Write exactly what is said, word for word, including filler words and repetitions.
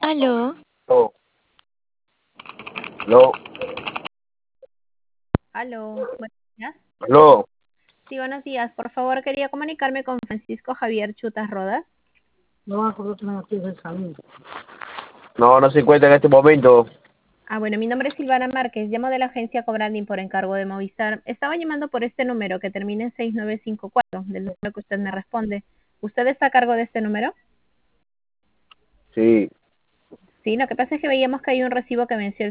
Aló. No, no, Aló, buenos días. no, Sí, buenos días. Por favor, quería comunicarme con Francisco Javier Chutas Rodas. no, no se encuentra en este momento. Ah, bueno, mi nombre es Silvana Márquez. Llamo de la agencia Cobranding por encargo de Movistar. Estaba llamando por este número que termina en seis nueve cinco cuatro, del número que usted me responde. ¿Usted está a cargo de este número? Sí, Sí, lo que pasa es que veíamos que hay un recibo que venció el